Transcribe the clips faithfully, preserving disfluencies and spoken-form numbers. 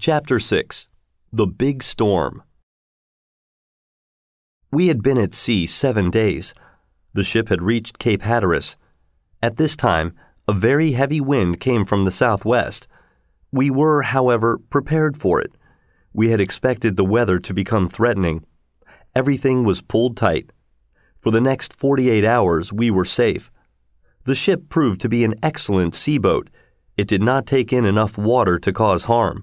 Chapter six. The Big Storm. We had been at sea seven days. The ship had reached Cape Hatteras. At this time, a very heavy wind came from the southwest. We were, however, prepared for it. We had expected the weather to become threatening. Everything was pulled tight. For the next forty-eight hours, we were safe. The ship proved to be an excellent seaboat. It did not take in enough water to cause harm.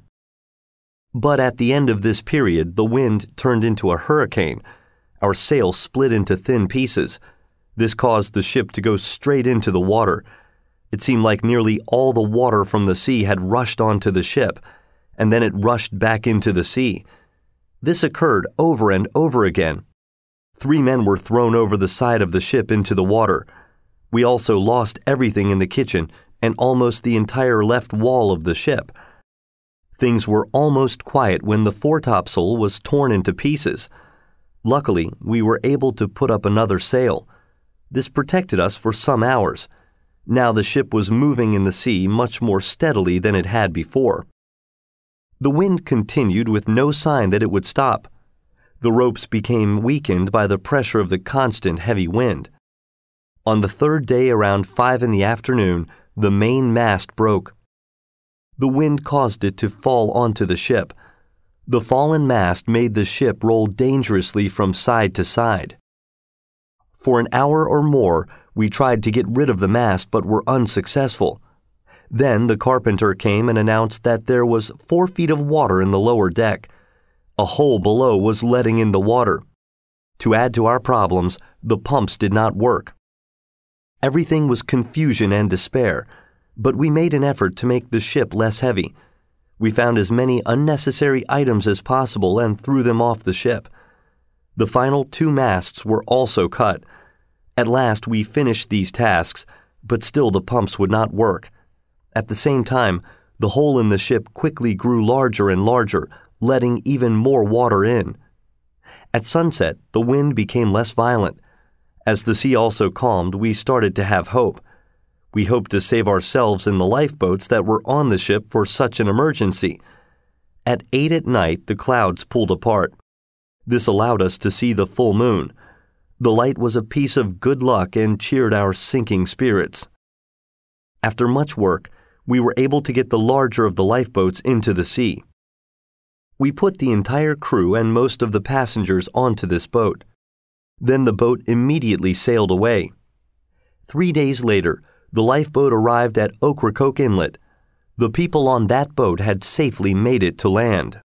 But at the end of this period, the wind turned into a hurricane. Our sail split into thin pieces. This caused the ship to go straight into the water. It seemed like nearly all the water from the sea had rushed onto the ship, and then it rushed back into the sea. This occurred over and over again. Three men were thrown over the side of the ship into the water. We also lost everything in the kitchen and almost the entire left wall of the ship. Things were almost quiet when the foretopsail was torn into pieces. Luckily, we were able to put up another sail. This protected us for some hours. Now the ship was moving in the sea much more steadily than it had before. The wind continued with no sign that it would stop. The ropes became weakened by the pressure of the constant heavy wind. On the third day around five in the afternoon, the main mast broke. The wind caused it to fall onto the ship. The fallen mast made the ship roll dangerously from side to side. For an hour or more, we tried to get rid of the mast but were unsuccessful. Then the carpenter came and announced that there was four feet of water in the lower deck. A hole below was letting in the water. To add to our problems, the pumps did not work. Everything was confusion and despair, but we made an effort to make the ship less heavy. We found as many unnecessary items as possible and threw them off the ship. The final two masts were also cut. At last we finished these tasks, but still the pumps would not work. At the same time, the hole in the ship quickly grew larger and larger, letting even more water in. At sunset, the wind became less violent. As the sea also calmed, we started to have hope. We hoped to save ourselves in the lifeboats that were on the ship for such an emergency. At eight at night, the clouds pulled apart. This allowed us to see the full moon. The light was a piece of good luck and cheered our sinking spirits. After much work, we were able to get the larger of the lifeboats into the sea. We put the entire crew and most of the passengers onto this boat. Then the boat immediately sailed away. Three days later, the lifeboat arrived at Ocracoke Inlet. The people on that boat had safely made it to land.